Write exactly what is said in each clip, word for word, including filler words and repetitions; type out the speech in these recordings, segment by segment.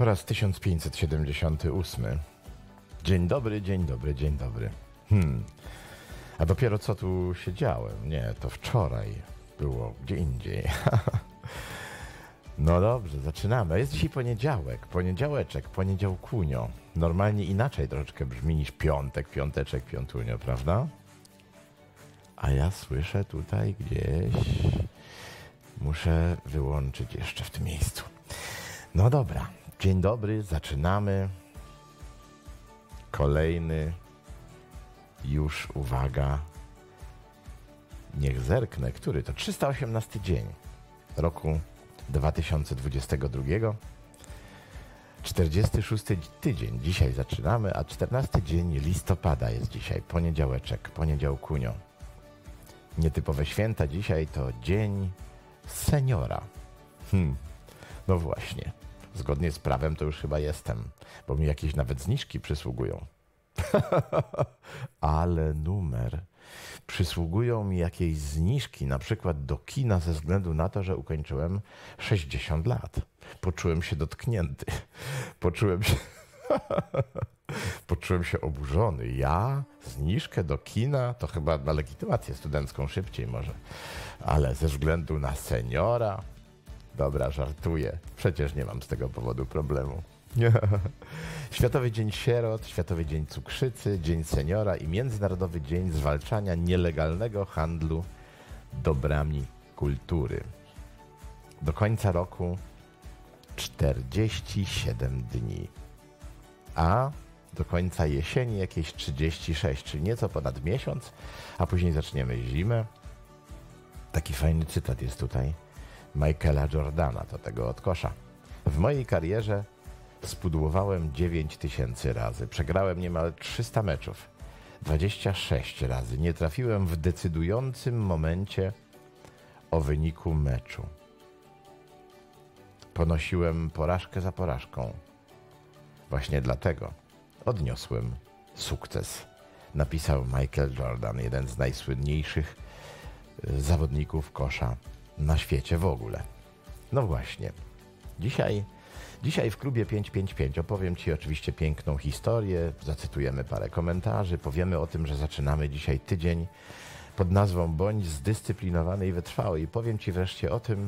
Po raz tysiąc pięćset siedemdziesiąty ósmy. Dzień dobry, dzień dobry, dzień dobry. Hmm. A dopiero co tu siedziałem? Nie, to wczoraj było gdzie indziej. No dobrze, zaczynamy. Jest dzisiaj poniedziałek, poniedziałeczek, poniedziałkunio. Normalnie inaczej troszeczkę brzmi niż piątek, piąteczek, piątunio, prawda? A ja słyszę tutaj gdzieś... Muszę wyłączyć jeszcze w tym miejscu. No dobra, dzień dobry, zaczynamy. Kolejny, już uwaga, niech zerknę, który to trzysta osiemnasty dzień roku dwa tysiące dwudziestego drugiego. czterdziesty szósty tydzień, dzisiaj zaczynamy, a czternasty dzień listopada jest dzisiaj, poniedziałeczek, poniedziałkunio. Nietypowe święta dzisiaj to dzień seniora. Hmm. No właśnie, zgodnie z prawem to już chyba jestem, bo mi jakieś nawet zniżki przysługują. Ale numer. Przysługują mi jakieś zniżki, na przykład do kina ze względu na to, że ukończyłem sześćdziesiąt lat. Poczułem się dotknięty. Poczułem się... Poczułem się oburzony. Ja? Zniżkę do kina? To chyba na legitymację studencką szybciej może. Ale ze względu na seniora? Dobra, żartuję. Przecież nie mam z tego powodu problemu. Światowy Dzień Sierot, Światowy Dzień Cukrzycy, Dzień Seniora i Międzynarodowy Dzień Zwalczania Nielegalnego Handlu Dobrami Kultury. Do końca roku czterdzieści siedem dni. A do końca jesieni jakieś trzydzieści sześć, czyli nieco ponad miesiąc, a później zaczniemy zimę. Taki fajny cytat jest tutaj Michaela Jordana, to tego od kosza. W mojej karierze spudłowałem dziewięć tysięcy razy. Przegrałem niemal trzysta meczów. dwadzieścia sześć razy. Nie trafiłem w decydującym momencie o wyniku meczu. Ponosiłem porażkę za porażką. Właśnie dlatego odniosłem sukces. Napisał Michael Jordan, jeden z najsłynniejszych zawodników kosza na świecie w ogóle. No właśnie. Dzisiaj, dzisiaj w klubie pięć pięć pięć opowiem Ci oczywiście piękną historię, zacytujemy parę komentarzy, powiemy o tym, że zaczynamy dzisiaj tydzień pod nazwą Bądź zdyscyplinowany i wytrwały. I powiem Ci wreszcie o tym,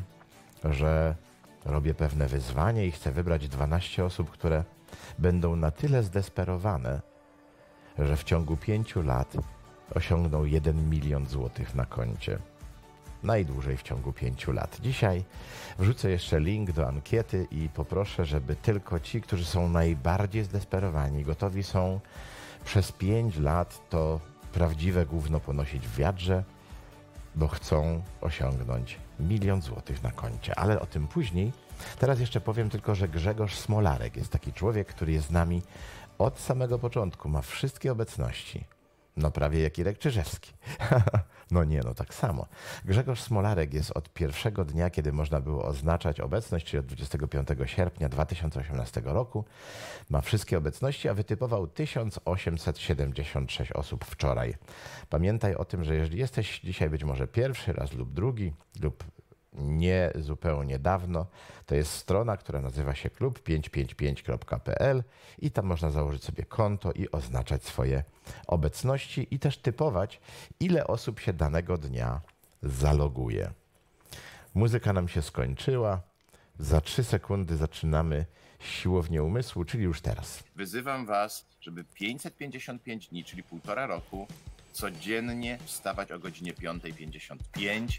że robię pewne wyzwanie i chcę wybrać dwanaście osób, które będą na tyle zdesperowane, że w ciągu pięciu lat osiągną jeden milion złotych na koncie. Najdłużej w ciągu pięciu lat. Dzisiaj wrzucę jeszcze link do ankiety i poproszę, żeby tylko ci, którzy są najbardziej zdesperowani, gotowi są przez pięć lat to prawdziwe gówno ponosić w wiadrze, bo chcą osiągnąć milion złotych na koncie. Ale o tym później. Teraz jeszcze powiem tylko, że Grzegorz Smolarek jest taki człowiek, który jest z nami od samego początku. Ma wszystkie obecności. No prawie jak Irek Czyżewski. No nie, no tak samo. Grzegorz Smolarek jest od pierwszego dnia, kiedy można było oznaczać obecność, czyli od dwudziestego piątego sierpnia dwa tysiące osiemnastego roku. Ma wszystkie obecności, a wytypował tysiąc osiemset siedemdziesiąt sześć osób wczoraj. Pamiętaj o tym, że jeżeli jesteś dzisiaj być może pierwszy raz lub drugi, lub nie zupełnie dawno, to jest strona, która nazywa się klub pięćset pięćdziesiąt pięć kropka p l i tam można założyć sobie konto i oznaczać swoje obecności i też typować, ile osób się danego dnia zaloguje. Muzyka nam się skończyła. Za trzy sekundy zaczynamy siłownię umysłu, czyli już teraz. Wyzywam was, żeby pięćset pięćdziesiąt pięć dni, czyli półtora roku, codziennie wstawać o godzinie piąta pięćdziesiąt pięć.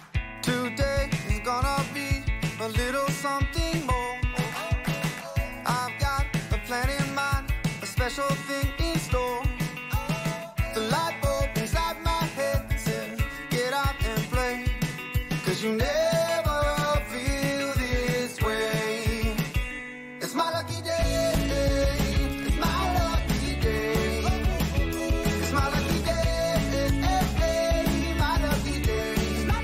Today is gonna be a little something more. I've got a plan in mind, a special thing in store. The light bulb inside my head says, get out and play, 'cause you never feel this way. It's my lucky day, it's my lucky day. It's my lucky day, my lucky day.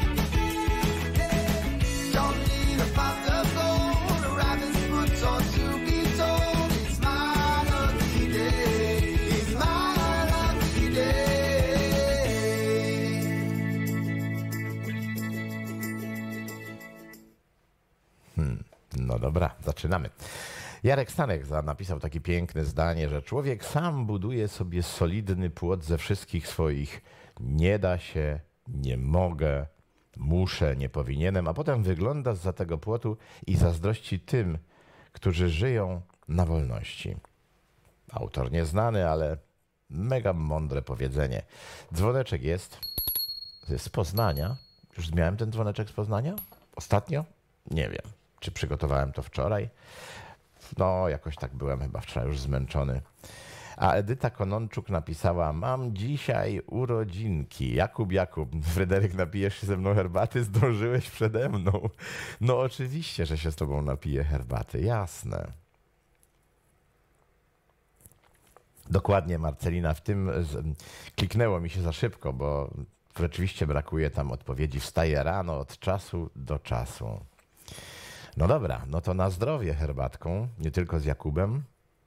Don't need a pot of gold, a rabbit's foot or to be told. It's my lucky day, it's my lucky day. Hmm, no dobra, zaczynamy. Jarek Stanek napisał takie piękne zdanie, że człowiek sam buduje sobie solidny płot ze wszystkich swoich nie da się, nie mogę, muszę, nie powinienem, a potem wygląda zza tego płotu i zazdrości tym, którzy żyją na wolności. Autor nieznany, ale mega mądre powiedzenie. Dzwoneczek jest z Poznania. Już miałem ten dzwoneczek z Poznania? Ostatnio? Nie wiem. Czy przygotowałem to wczoraj? No, jakoś tak byłem chyba wczoraj już zmęczony. A Edyta Kononczuk napisała: mam dzisiaj urodzinki. Jakub, Jakub, Fryderyk, napijesz się ze mną herbaty? Zdążyłeś przede mną. No oczywiście, że się z tobą napiję herbaty. Jasne. Dokładnie, Marcelina, w tym z... kliknęło mi się za szybko, bo rzeczywiście brakuje tam odpowiedzi. Wstaję rano od czasu do czasu. No dobra, no to na zdrowie herbatką, nie tylko z Jakubem.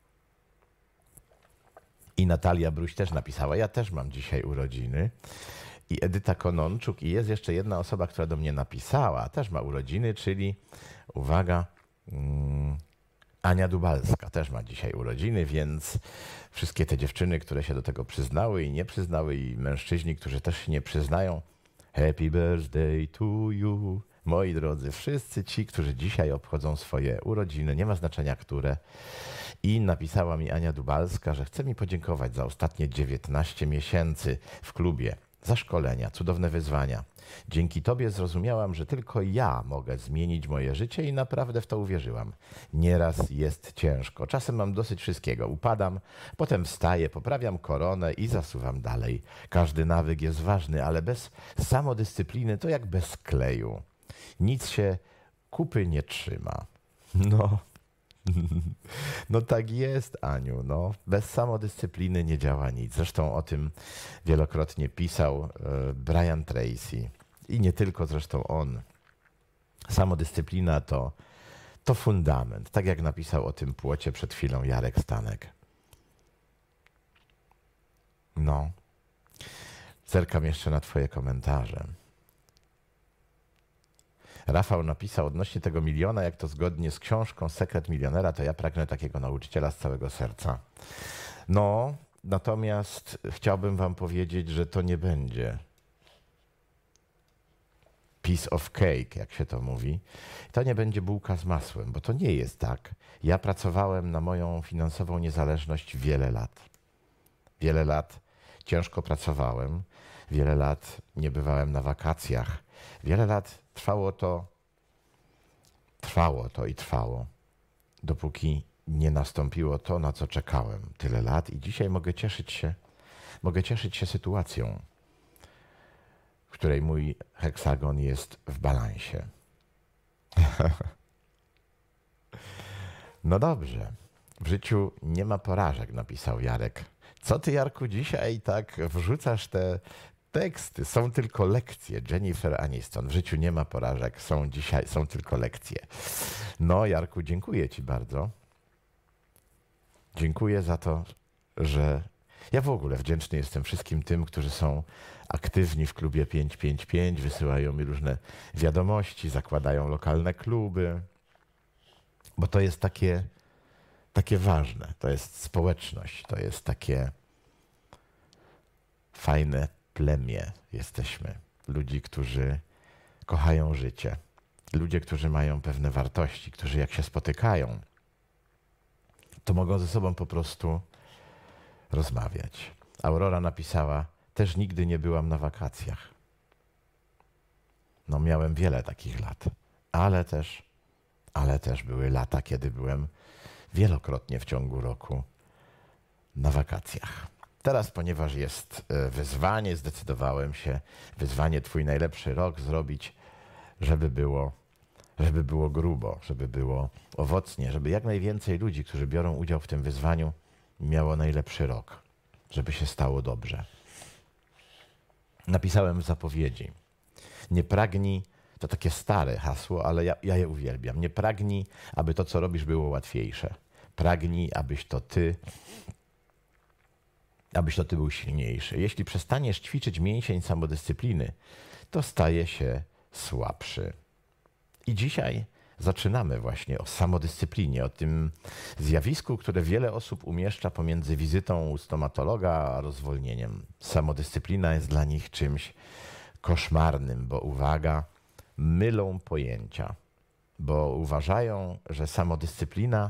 I Natalia Bruś też napisała: ja też mam dzisiaj urodziny. I Edyta Kononczuk. I jest jeszcze jedna osoba, która do mnie napisała, też ma urodziny, czyli, uwaga, mm, Ania Dubalska też ma dzisiaj urodziny, więc wszystkie te dziewczyny, które się do tego przyznały i nie przyznały, i mężczyźni, którzy też się nie przyznają, happy birthday to you. Moi drodzy, wszyscy ci, którzy dzisiaj obchodzą swoje urodziny, nie ma znaczenia które. I napisała mi Ania Dubalska, że chce mi podziękować za ostatnie dziewiętnaście miesięcy w klubie, za szkolenia, cudowne wyzwania. Dzięki tobie zrozumiałam, że tylko ja mogę zmienić moje życie i naprawdę w to uwierzyłam. Nieraz jest ciężko, czasem mam dosyć wszystkiego. Upadam, potem wstaję, poprawiam koronę i zasuwam dalej. Każdy nawyk jest ważny, ale bez samodyscypliny to jak bez kleju. Nic się kupy nie trzyma. No, no tak jest, Aniu. No. Bez samodyscypliny nie działa nic. Zresztą o tym wielokrotnie pisał e, Brian Tracy. I nie tylko zresztą on. Samodyscyplina to, to fundament. Tak jak napisał o tym płocie przed chwilą Jarek Stanek. No. Zerkam jeszcze na twoje komentarze. Rafał napisał odnośnie tego miliona, jak to zgodnie z książką Sekret Milionera, to ja pragnę takiego nauczyciela z całego serca. No, natomiast chciałbym wam powiedzieć, że to nie będzie piece of cake, jak się to mówi. To nie będzie bułka z masłem, bo to nie jest tak. Ja pracowałem na moją finansową niezależność wiele lat. Wiele lat ciężko pracowałem, wiele lat nie bywałem na wakacjach, wiele lat trwało to, trwało to i trwało, dopóki nie nastąpiło to, na co czekałem tyle lat, i dzisiaj mogę cieszyć się, mogę cieszyć się sytuacją, w której mój heksagon jest w balansie. No dobrze, w życiu nie ma porażek, napisał Jarek. Co ty, Jarku, dzisiaj tak wrzucasz te teksty? Są tylko lekcje. Jennifer Aniston. W życiu nie ma porażek, są dzisiaj, są tylko lekcje. No, Jarku, dziękuję ci bardzo. Dziękuję za to, że ja w ogóle wdzięczny jestem wszystkim tym, którzy są aktywni w klubie pięć pięć pięć, wysyłają mi różne wiadomości, zakładają lokalne kluby, bo to jest takie, takie ważne. To jest społeczność, to jest takie fajne plemię jesteśmy. Ludzi, którzy kochają życie. Ludzie, którzy mają pewne wartości, którzy jak się spotykają, to mogą ze sobą po prostu rozmawiać. Aurora napisała: też nigdy nie byłam na wakacjach. No, miałem wiele takich lat, ale też, ale też były lata, kiedy byłem wielokrotnie w ciągu roku na wakacjach. Teraz, ponieważ jest wyzwanie, zdecydowałem się wyzwanie Twój najlepszy rok zrobić, żeby było, żeby było grubo, żeby było owocnie, żeby jak najwięcej ludzi, którzy biorą udział w tym wyzwaniu, miało najlepszy rok, żeby się stało dobrze. Napisałem w zapowiedzi: nie pragnij, to takie stare hasło, ale ja, ja je uwielbiam, nie pragnij, aby to, co robisz, było łatwiejsze. Pragnij, abyś to ty abyś to ty był silniejszy. Jeśli przestaniesz ćwiczyć mięsień samodyscypliny, to staje się słabszy. I dzisiaj zaczynamy właśnie o samodyscyplinie, o tym zjawisku, które wiele osób umieszcza pomiędzy wizytą u stomatologa a rozwolnieniem. Samodyscyplina jest dla nich czymś koszmarnym, bo uwaga, mylą pojęcia, bo uważają, że samodyscyplina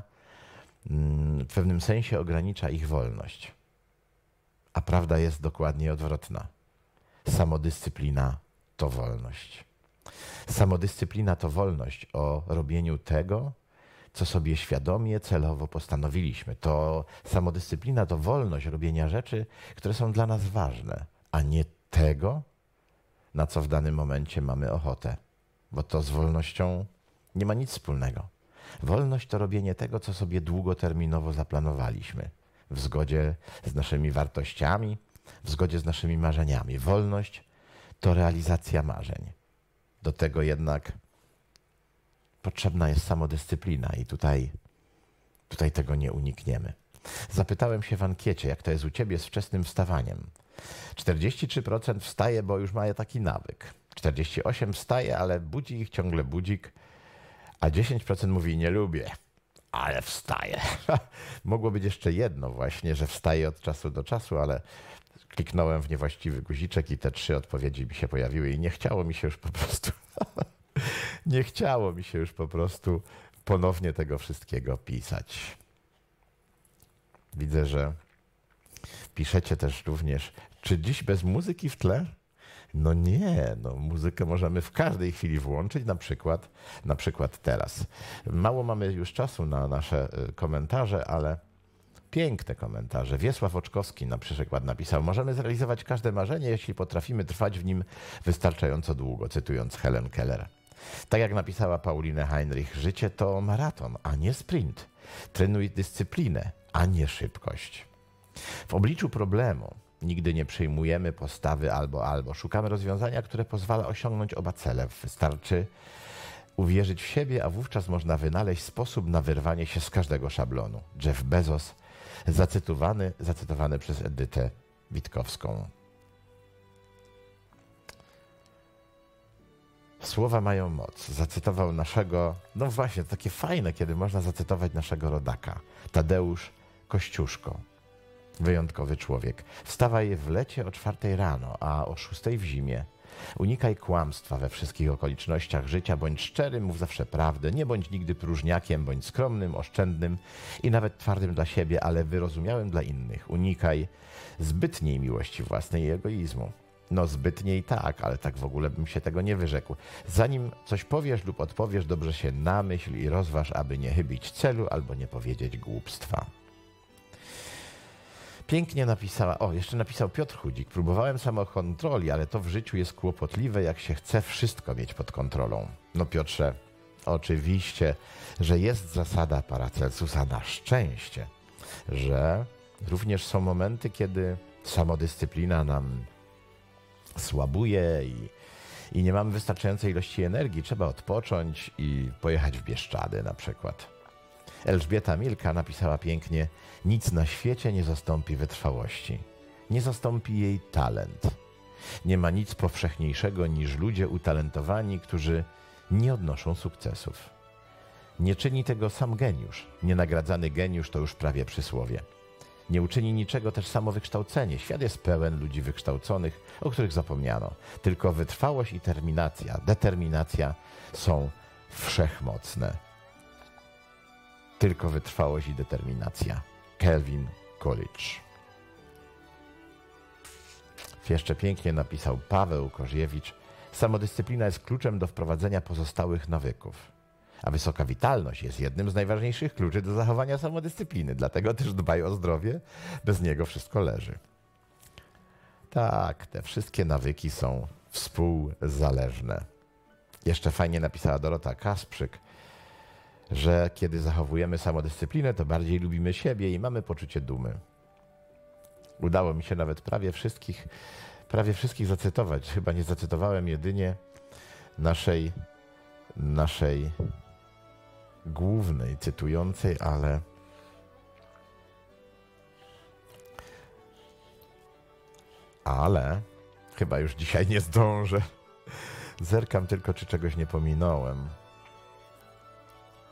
w pewnym sensie ogranicza ich wolność. A prawda jest dokładnie odwrotna. Samodyscyplina to wolność. Samodyscyplina to wolność o robieniu tego, co sobie świadomie, celowo postanowiliśmy. To samodyscyplina to wolność robienia rzeczy, które są dla nas ważne, a nie tego, na co w danym momencie mamy ochotę. Bo to z wolnością nie ma nic wspólnego. Wolność to robienie tego, co sobie długoterminowo zaplanowaliśmy, w zgodzie z naszymi wartościami, w zgodzie z naszymi marzeniami. Wolność to realizacja marzeń. Do tego jednak potrzebna jest samodyscyplina i tutaj, tutaj tego nie unikniemy. Zapytałem się w ankiecie, jak to jest u ciebie z wczesnym wstawaniem. czterdzieści trzy procent wstaje, bo już ma taki nawyk. czterdzieści osiem procent wstaje, ale budzi ich ciągle budzik, a dziesięć procent mówi nie lubię, ale wstaje. Mogło być jeszcze jedno właśnie, że wstaje od czasu do czasu, ale kliknąłem w niewłaściwy guziczek i te trzy odpowiedzi mi się pojawiły i nie chciało mi się już po prostu nie chciało mi się już po prostu ponownie tego wszystkiego pisać. Widzę, że piszecie też również, czy dziś bez muzyki w tle? No nie, no muzykę możemy w każdej chwili włączyć, na przykład, na przykład teraz. Mało mamy już czasu na nasze komentarze, ale piękne komentarze. Wiesław Oczkowski na przykład napisał: możemy zrealizować każde marzenie, jeśli potrafimy trwać w nim wystarczająco długo, cytując Helen Keller. Tak jak napisała Pauline Heinrich, życie to maraton, a nie sprint. Trenuj dyscyplinę, a nie szybkość. W obliczu problemu nigdy nie przyjmujemy postawy albo albo. Szukamy rozwiązania, które pozwala osiągnąć oba cele. Wystarczy uwierzyć w siebie, a wówczas można wynaleźć sposób na wyrwanie się z każdego szablonu. Jeff Bezos, zacytowany, zacytowany przez Edytę Witkowską. Słowa mają moc. Zacytował naszego, no właśnie, to takie fajne, kiedy można zacytować naszego rodaka, Tadeusz Kościuszko. Wyjątkowy człowiek. Wstawaj w lecie o czwartej rano, a o szóstej w zimie. Unikaj kłamstwa we wszystkich okolicznościach życia, bądź szczery, mów zawsze prawdę, nie bądź nigdy próżniakiem, bądź skromnym, oszczędnym i nawet twardym dla siebie, ale wyrozumiałym dla innych. Unikaj zbytniej miłości własnej i egoizmu. No zbytniej tak, ale tak w ogóle bym się tego nie wyrzekł. Zanim coś powiesz lub odpowiesz, dobrze się namyśl i rozważ, aby nie chybić celu albo nie powiedzieć głupstwa. Pięknie napisała, o, jeszcze napisał Piotr Chudzik. Próbowałem samokontroli, ale to w życiu jest kłopotliwe, jak się chce wszystko mieć pod kontrolą. No Piotrze, oczywiście, że jest zasada Paracelsusa, na szczęście, że również są momenty, kiedy samodyscyplina nam słabuje i, i nie mamy wystarczającej ilości energii. Trzeba odpocząć i pojechać w Bieszczady na przykład. Elżbieta Milka napisała pięknie: nic na świecie nie zastąpi wytrwałości. Nie zastąpi jej talent. Nie ma nic powszechniejszego niż ludzie utalentowani, którzy nie odnoszą sukcesów. Nie czyni tego sam geniusz. Nienagradzany geniusz to już prawie przysłowie. Nie uczyni niczego też samo wykształcenie. Świat jest pełen ludzi wykształconych, o których zapomniano. Tylko wytrwałość i determinacja, determinacja są wszechmocne. Tylko wytrwałość i determinacja. Calvin Coolidge. Jeszcze pięknie napisał Paweł Korziewicz: samodyscyplina jest kluczem do wprowadzenia pozostałych nawyków. A wysoka witalność jest jednym z najważniejszych kluczy do zachowania samodyscypliny. Dlatego też dbaj o zdrowie. Bez niego wszystko leży. Tak, te wszystkie nawyki są współzależne. Jeszcze fajnie napisała Dorota Kasprzyk, że kiedy zachowujemy samodyscyplinę, to bardziej lubimy siebie i mamy poczucie dumy. Udało mi się nawet prawie wszystkich, prawie wszystkich zacytować. Chyba nie zacytowałem jedynie naszej, naszej głównej cytującej, ale ale chyba już dzisiaj nie zdążę. Zerkam tylko, czy czegoś nie pominąłem.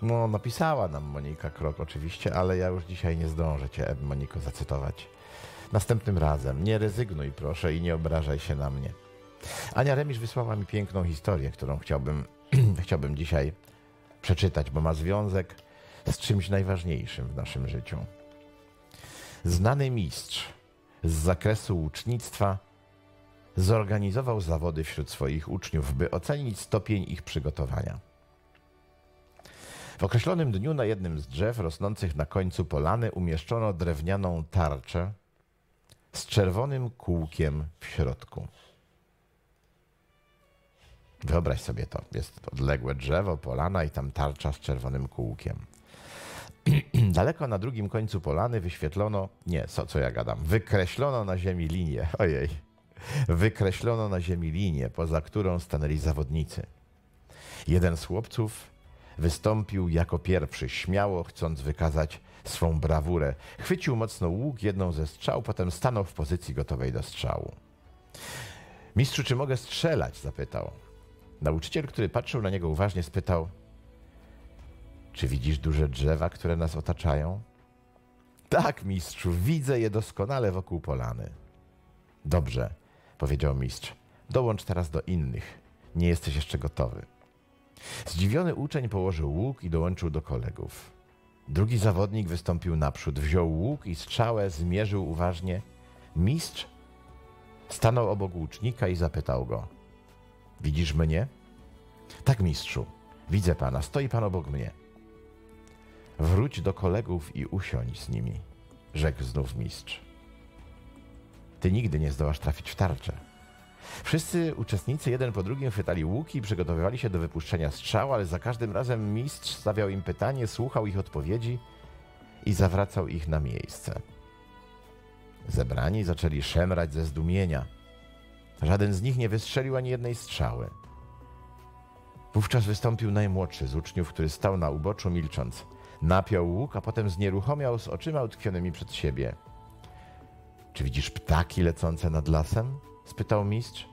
No, napisała nam Monika Krok oczywiście, ale ja już dzisiaj nie zdążę cię, Moniko, zacytować. Następnym razem. Nie rezygnuj, proszę, i nie obrażaj się na mnie. Ania Remisz wysłała mi piękną historię, którą chciałbym, chciałbym dzisiaj przeczytać, bo ma związek z czymś najważniejszym w naszym życiu. Znany mistrz z zakresu łucznictwa zorganizował zawody wśród swoich uczniów, by ocenić stopień ich przygotowania. W określonym dniu na jednym z drzew rosnących na końcu polany umieszczono drewnianą tarczę z czerwonym kółkiem w środku. Wyobraź sobie to. Jest odległe drzewo, polana i tam tarcza z czerwonym kółkiem. Daleko na drugim końcu polany wyświetlono, nie, co, co ja gadam, wykreślono na ziemi linię, ojej, wykreślono na ziemi linię, poza którą stanęli zawodnicy. Jeden z chłopców wystąpił jako pierwszy, śmiało chcąc wykazać swą brawurę. Chwycił mocno łuk, jedną ze strzał, potem stanął w pozycji gotowej do strzału. Mistrzu, czy mogę strzelać? Zapytał. Nauczyciel, który patrzył na niego uważnie, spytał: czy widzisz duże drzewa, które nas otaczają? Tak, mistrzu, widzę je doskonale wokół polany. Dobrze, powiedział mistrz. Dołącz teraz do innych. Nie jesteś jeszcze gotowy. Zdziwiony uczeń położył łuk i dołączył do kolegów. Drugi zawodnik wystąpił naprzód, wziął łuk i strzałę zmierzył uważnie. Mistrz stanął obok łucznika i zapytał go: widzisz mnie? Tak, mistrzu, widzę pana, stoi pan obok mnie. Wróć do kolegów i usiądź z nimi, rzekł znów mistrz. Ty nigdy nie zdołasz trafić w tarczę. Wszyscy uczestnicy jeden po drugim chwytali łuki i przygotowywali się do wypuszczenia strzału, ale za każdym razem mistrz stawiał im pytanie, słuchał ich odpowiedzi i zawracał ich na miejsce. Zebrani zaczęli szemrać ze zdumienia. Żaden z nich nie wystrzelił ani jednej strzały. Wówczas wystąpił najmłodszy z uczniów, który stał na uboczu milcząc. Napiął łuk, a potem znieruchomiał z oczyma utkwionymi przed siebie. Czy widzisz ptaki lecące nad lasem? Spytał mistrz.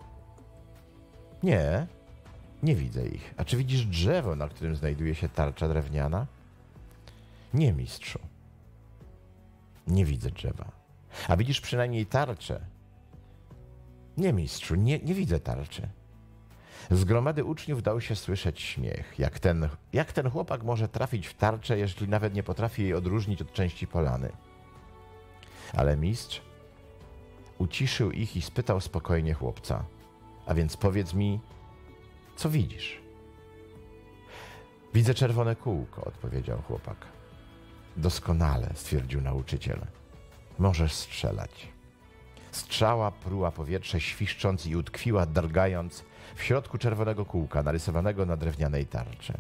Nie, nie widzę ich. A czy widzisz drzewo, na którym znajduje się tarcza drewniana? Nie, mistrzu. Nie widzę drzewa. A widzisz przynajmniej tarczę? Nie, mistrzu, nie, nie widzę tarczy. Z gromady uczniów dał się słyszeć śmiech. Jak ten, jak ten chłopak może trafić w tarczę, jeśli nawet nie potrafi jej odróżnić od części polany? Ale mistrz uciszył ich i spytał spokojnie chłopca: a więc powiedz mi, co widzisz? Widzę czerwone kółko, odpowiedział chłopak. Doskonale, stwierdził nauczyciel. Możesz strzelać. Strzała pruła powietrze, świszcząc i utkwiła, drgając w środku czerwonego kółka, narysowanego na drewnianej tarczy.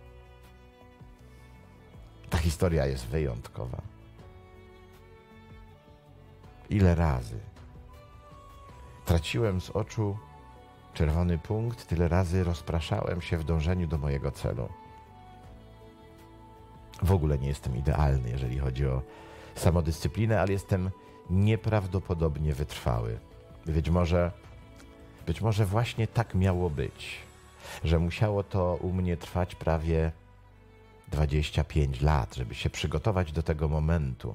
Ta historia jest wyjątkowa. Ile razy traciłem z oczu czerwony punkt, tyle razy rozpraszałem się w dążeniu do mojego celu. W ogóle nie jestem idealny, jeżeli chodzi o samodyscyplinę, ale jestem nieprawdopodobnie wytrwały. Być może, być może właśnie tak miało być, że musiało to u mnie trwać prawie dwadzieścia pięć lat, żeby się przygotować do tego momentu.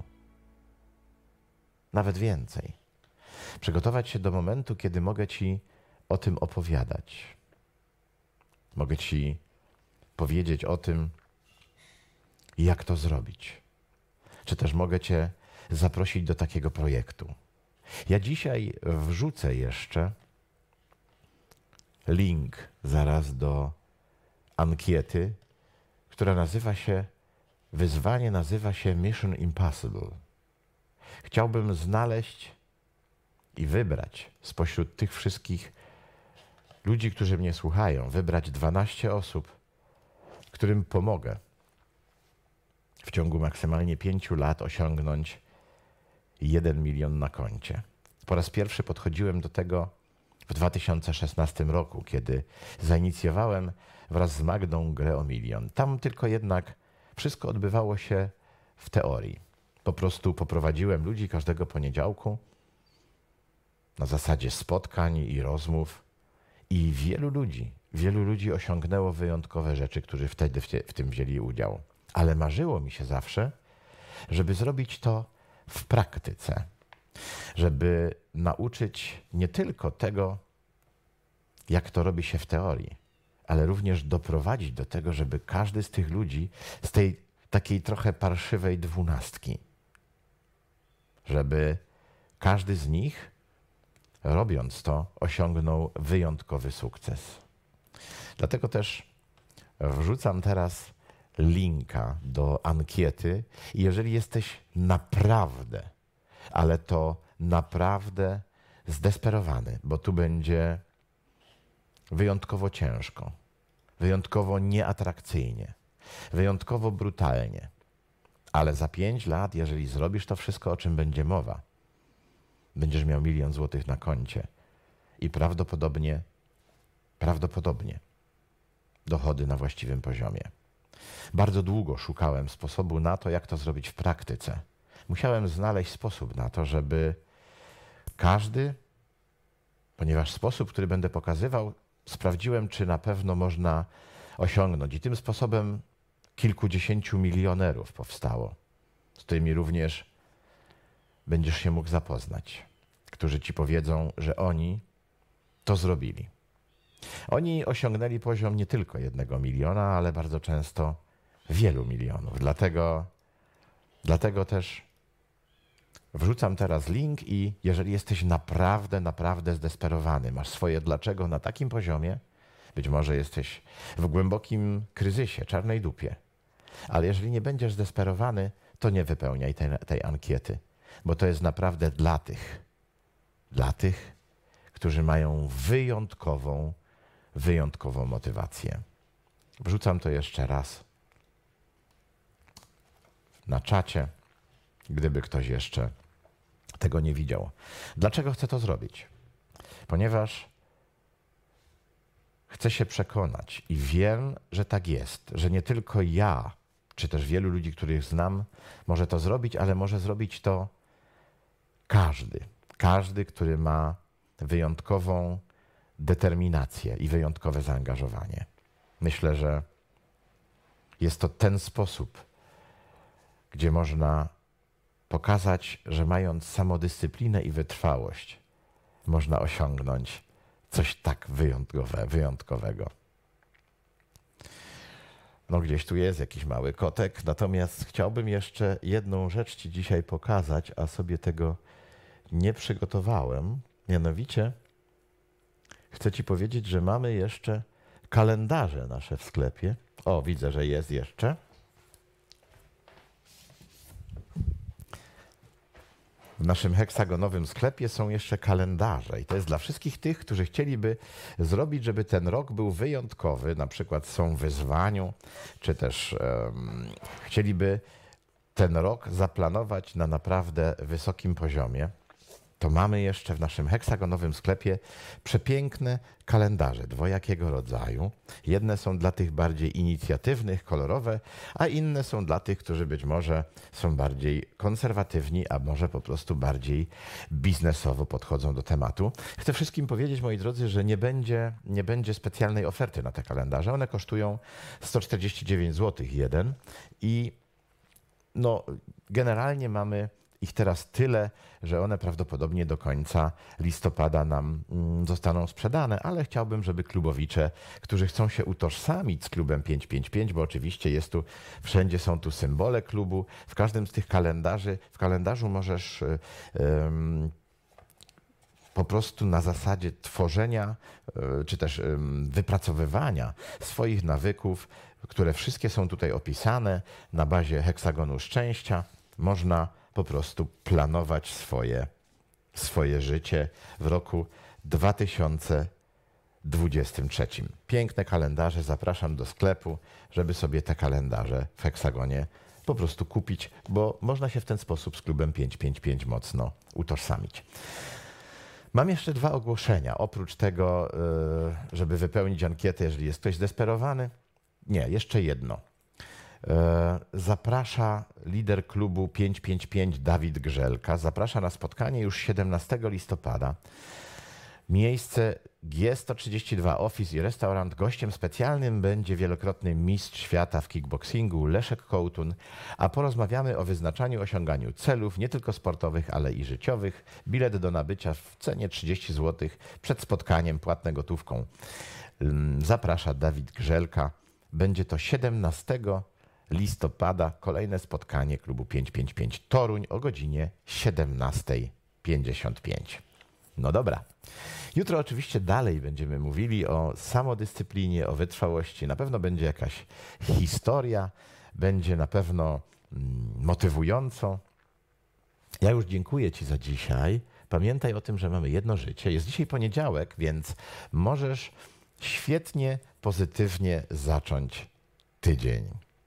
Nawet więcej. Przygotować się do momentu, kiedy mogę ci o tym opowiadać. Mogę ci powiedzieć o tym, jak to zrobić. Czy też mogę cię zaprosić do takiego projektu. Ja dzisiaj wrzucę jeszcze link zaraz do ankiety, która nazywa się, wyzwanie nazywa się Mission Impossible. Chciałbym znaleźć i wybrać spośród tych wszystkich ludzi, którzy mnie słuchają, wybrać dwanaście osób, którym pomogę w ciągu maksymalnie pięciu lat osiągnąć jeden milion na koncie. Po raz pierwszy podchodziłem do tego w dwa tysiące szesnastym roku, kiedy zainicjowałem wraz z Magdą grę o milion. Tam tylko jednak wszystko odbywało się w teorii. Po prostu poprowadziłem ludzi każdego poniedziałku na zasadzie spotkań i rozmów i wielu ludzi, wielu ludzi osiągnęło wyjątkowe rzeczy, którzy wtedy w, w tym wzięli udział. Ale marzyło mi się zawsze, żeby zrobić to w praktyce. Żeby nauczyć nie tylko tego, jak to robi się w teorii, ale również doprowadzić do tego, żeby każdy z tych ludzi, z tej takiej trochę parszywej dwunastki, żeby każdy z nich, robiąc to, osiągnął wyjątkowy sukces. Dlatego też wrzucam teraz linka do ankiety i jeżeli jesteś naprawdę, ale to naprawdę zdesperowany, bo tu będzie wyjątkowo ciężko, wyjątkowo nieatrakcyjnie, wyjątkowo brutalnie, ale za pięć lat, jeżeli zrobisz to wszystko, o czym będzie mowa, będziesz miał milion złotych na koncie i prawdopodobnie, prawdopodobnie dochody na właściwym poziomie. Bardzo długo szukałem sposobu na to, jak to zrobić w praktyce. Musiałem znaleźć sposób na to, żeby każdy, ponieważ sposób, który będę pokazywał, sprawdziłem, czy na pewno można osiągnąć. I tym sposobem kilkudziesięciu milionerów powstało, z którymi również będziesz się mógł zapoznać, którzy ci powiedzą, że oni to zrobili. Oni osiągnęli poziom nie tylko jednego miliona, ale bardzo często wielu milionów. Dlatego, dlatego też wrzucam teraz link i jeżeli jesteś naprawdę, naprawdę zdesperowany, masz swoje dlaczego na takim poziomie, być może jesteś w głębokim kryzysie, czarnej dupie, ale jeżeli nie będziesz zdesperowany, to nie wypełniaj tej, tej ankiety, bo to jest naprawdę dla tych, dla tych, którzy mają wyjątkową, wyjątkową motywację. Wrzucam to jeszcze raz na czacie, gdyby ktoś jeszcze tego nie widział. Dlaczego chcę to zrobić? Ponieważ chcę się przekonać i wiem, że tak jest, że nie tylko ja, czy też wielu ludzi, których znam, może to zrobić, ale może zrobić to każdy. Każdy, który ma wyjątkową determinację i wyjątkowe zaangażowanie. Myślę, że jest to ten sposób, gdzie można pokazać, że mając samodyscyplinę i wytrwałość, można osiągnąć coś tak wyjątkowe, wyjątkowego. No gdzieś tu jest jakiś mały kotek, natomiast chciałbym jeszcze jedną rzecz ci dzisiaj pokazać, a sobie tego nie przygotowałem. Mianowicie chcę ci powiedzieć, że mamy jeszcze kalendarze nasze w sklepie. O, widzę, że jest jeszcze. W naszym heksagonowym sklepie są jeszcze kalendarze i to jest dla wszystkich tych, którzy chcieliby zrobić, żeby ten rok był wyjątkowy, na przykład są w wyzwaniu, czy też um, chcieliby ten rok zaplanować na naprawdę wysokim poziomie. To mamy jeszcze w naszym heksagonowym sklepie przepiękne kalendarze dwojakiego rodzaju. Jedne są dla tych bardziej inicjatywnych, kolorowe, a inne są dla tych, którzy być może są bardziej konserwatywni, a może po prostu bardziej biznesowo podchodzą do tematu. Chcę wszystkim powiedzieć, moi drodzy, że nie będzie, nie będzie specjalnej oferty na te kalendarze. One kosztują sto czterdzieści dziewięć złotych jeden i no, generalnie mamy ich teraz tyle, że one prawdopodobnie do końca listopada nam mm, zostaną sprzedane, ale chciałbym, żeby klubowicze, którzy chcą się utożsamić z klubem pięćset pięćdziesiąt pięć, bo oczywiście jest tu, wszędzie są tu symbole klubu, w każdym z tych kalendarzy, w kalendarzu możesz y, y, po prostu na zasadzie tworzenia, y, czy też y, wypracowywania swoich nawyków, które wszystkie są tutaj opisane na bazie heksagonu szczęścia, można po prostu planować swoje, swoje życie w roku dwa tysiące dwudziestym trzecim. Piękne kalendarze, zapraszam do sklepu, żeby sobie te kalendarze w heksagonie po prostu kupić, bo można się w ten sposób z klubem pięćset pięćdziesiąt pięć mocno utożsamić. Mam jeszcze dwa ogłoszenia. Oprócz tego, żeby wypełnić ankietę, jeżeli jest ktoś zdesperowany. Nie, jeszcze jedno. Zaprasza lider klubu pięćset pięćdziesiąt pięć Dawid Grzelka. Zaprasza na spotkanie już siedemnastego listopada. Miejsce G sto trzydzieści dwa Office i Restaurant. Gościem specjalnym będzie wielokrotny mistrz świata w kickboxingu Leszek Kołtun, a porozmawiamy o wyznaczaniu, osiąganiu celów, nie tylko sportowych, ale i życiowych. Bilet do nabycia w cenie trzydzieści złotych przed spotkaniem płatne gotówką. Zaprasza Dawid Grzelka. Będzie to siedemnastego listopada kolejne spotkanie klubu pięćset pięćdziesiąt pięć Toruń o godzinie siedemnasta pięćdziesiąt pięć. No dobra. Jutro oczywiście dalej będziemy mówili o samodyscyplinie, o wytrwałości. Na pewno będzie jakaś historia, będzie na pewno motywująco. Ja już dziękuję Ci za dzisiaj. Pamiętaj o tym, że mamy jedno życie. Jest dzisiaj poniedziałek, więc możesz świetnie, pozytywnie zacząć tydzień.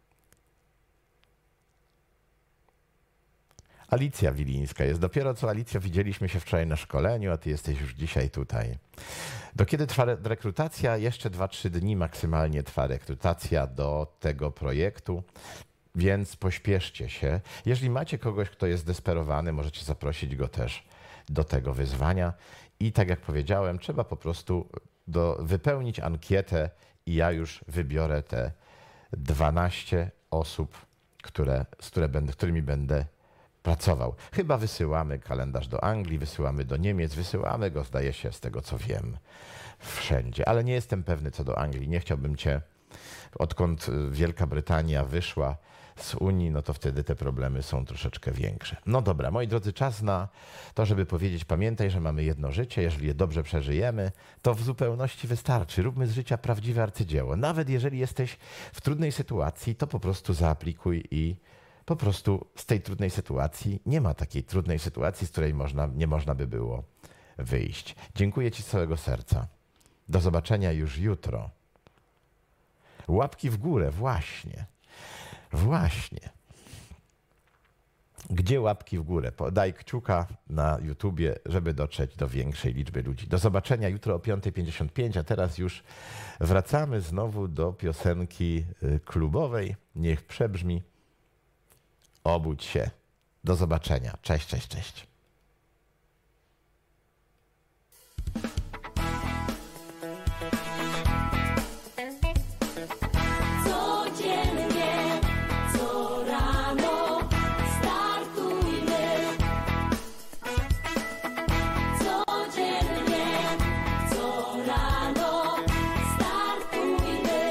Alicja Wilińska jest. Dopiero co, Alicja, widzieliśmy się wczoraj na szkoleniu, a ty jesteś już dzisiaj tutaj. Do kiedy trwa rekrutacja? Jeszcze dwa trzy dni maksymalnie trwa rekrutacja do tego projektu, więc pośpieszcie się. Jeżeli macie kogoś, kto jest zdesperowany, możecie zaprosić go też do tego wyzwania. I tak jak powiedziałem, trzeba po prostu do, wypełnić ankietę i ja już wybiorę te dwanaście osób, które, z które będę, którymi będę pracował. Chyba wysyłamy kalendarz do Anglii, wysyłamy do Niemiec, wysyłamy go, zdaje się, z tego co wiem, wszędzie. Ale nie jestem pewny co do Anglii. Nie chciałbym cię, odkąd Wielka Brytania wyszła z Unii, no to wtedy te problemy są troszeczkę większe. No dobra, moi drodzy, czas na to, żeby powiedzieć, pamiętaj, że mamy jedno życie, jeżeli je dobrze przeżyjemy, to w zupełności wystarczy. Róbmy z życia prawdziwe arcydzieło. Nawet jeżeli jesteś w trudnej sytuacji, to po prostu zaaplikuj i po prostu z tej trudnej sytuacji nie ma takiej trudnej sytuacji, z której można, nie można by było wyjść. Dziękuję Ci z całego serca. Do zobaczenia już jutro. Łapki w górę, właśnie. Właśnie. Gdzie łapki w górę? Daj kciuka na YouTubie, żeby dotrzeć do większej liczby ludzi. Do zobaczenia jutro o piąta pięćdziesiąt pięć, a teraz już wracamy znowu do piosenki klubowej. Niech przebrzmi. Obudź się. Do zobaczenia. Cześć, cześć, cześć. Codziennie, co rano startujmy. Codziennie, co rano startujmy.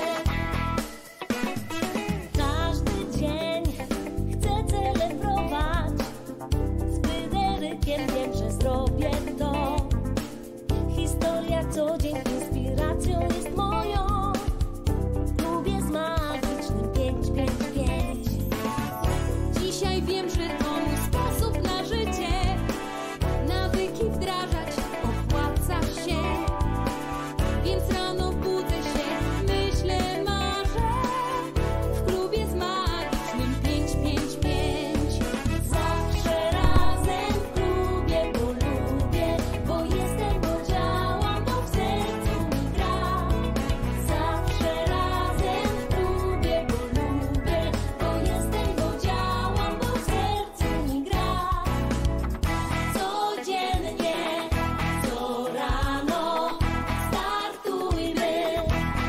Każdy dzień chcę celebrować. Z Fryderykiem wiem, że zrobię to. Historia co dzień inspiracją jest moją. Lubię z magicznym pięć pięć pięć. Dzisiaj wiem, że to mój sposób na życie. Nawyki wdrażać opłaca się. Więc rano budzę się, myślę, marzę. W klubie z magicznym pięć pięć pięć. Zawsze razem w klubie, bo lubię, bo jestem, bo działam, bo w sercu mi gra. Zawsze razem w klubie, bo lubię, bo jestem, bo działam, bo w sercu mi gra. Codziennie, co rano startujmy.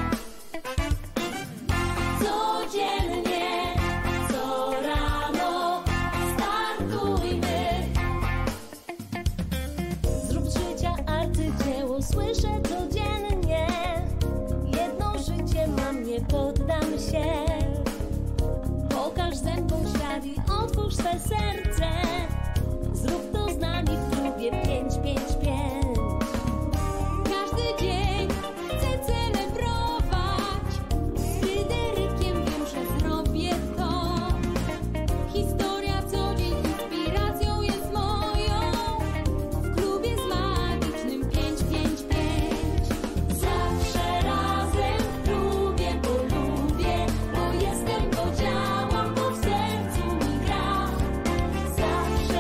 Codziennie, co rano startujmy. Zrób z życia arcydzieło, słyszę codziennie. Jedno życie mam, nie poddam się. Pokaż zębom świat i otwórz swe serce. Zrób to z nami w klubie pięć pięć pięć. Każdy dzień chcę celebrować. Z Fryderykiem wiem, że zrobię to. Historia co dzień inspiracją jest moją. W klubie z magicznym pięć pięć pięć. Zawsze razem w klubie, bo lubię, bo jestem, bo działam, bo w sercu mi gra. Zawsze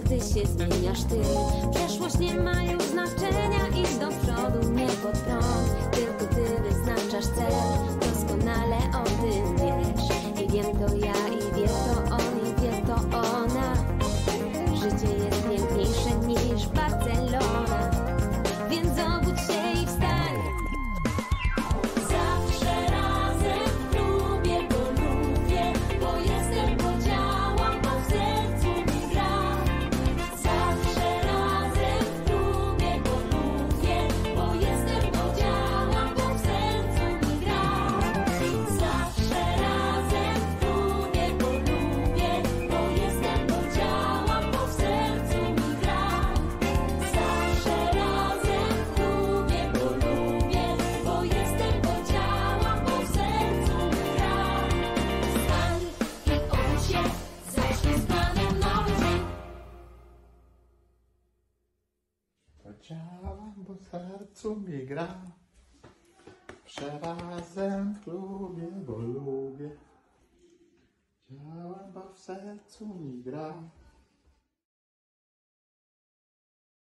gdy się zmieniasz ty. Przeszłość nie ma już znaczenia, idź do przodu, nie pod prąd. Tylko ty wyznaczasz cel, doskonale o tym wiesz. I wiem to ja, i wie to on, i wie to ona. Życie jest piękniejsze niż Barcelona, więc obudź się i wstań. Zawsze razem lubię, bo lubię, bo jestem, bo działam, bo w sercu mi gra. Zawsze razem lubię, bo lubię, bo jestem, bo działam, bo w sercu mi gra. Zawsze razem lubię, bo lubię, bo jestem, bo działam, bo w sercu mi gra. Zawsze razem lubię, bo lubię, bo jestem, bo działam, bo w sercu mi gra. Wstań i obudź się, zacznij z planem nowy dzień. Działam, bo w sercu mi gra. Przerazem lubię, bo lubię. Działam, bo w sercu mi gra.